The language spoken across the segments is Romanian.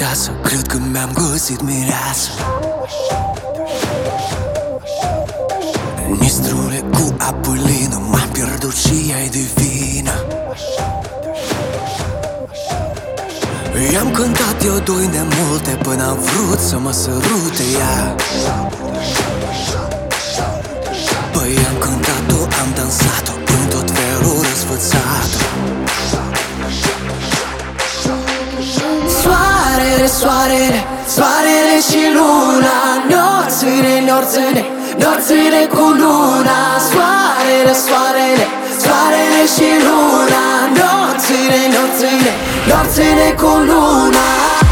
acasă, cred că mi-am găsit mireasă. Nistrule cu apă lină, m-am pierdut și ea-i divină. I-am cântat eu doi nemulte până am vrut să mă sărute ea. Păi am cântat-o, am dansat-o în tot felul răsfățat. Soarele, soarele, soarele și luna, nopțile, nopțile, nopțile cu luna. Soarele, soarele, soarele și luna, nopțile, nopțile, nopțile cu luna.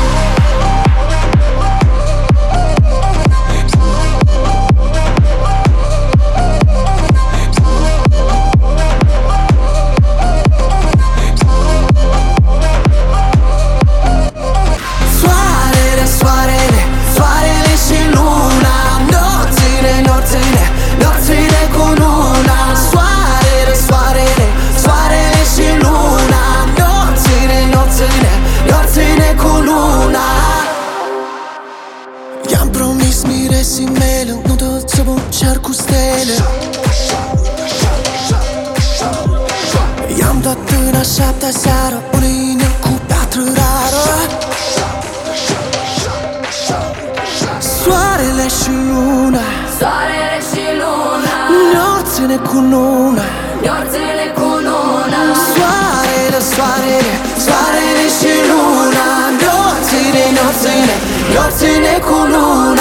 I-am promis miresii mele, nu tot să mă cer cu stele. I-am dat în a 7-a seară un inel cu piatră rară. Soarele și luna, soarele și luna, nopțile cu luna, nopțile cu luna. Soarele, soarele, soarele și luna, nopțile, nopțile, nopțile cu luna.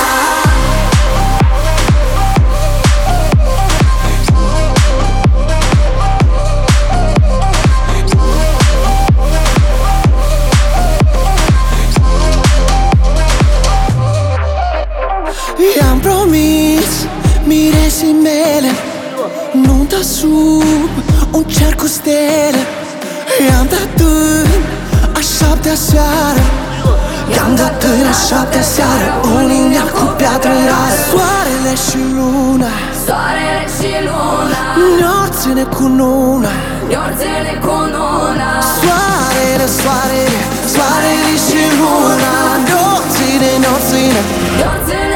I-am promis miresii mele nunta sub un cer cu stele. I-am dat în a 7-a seară, i-am dat în a 7-a seară un inel cu piatră rară. Soarele și luna, Soarele și luna, nopțile cu luna, nopțile cu luna. Soarele, soarele, soarele și luna, nopțile, nopțile, Nopțile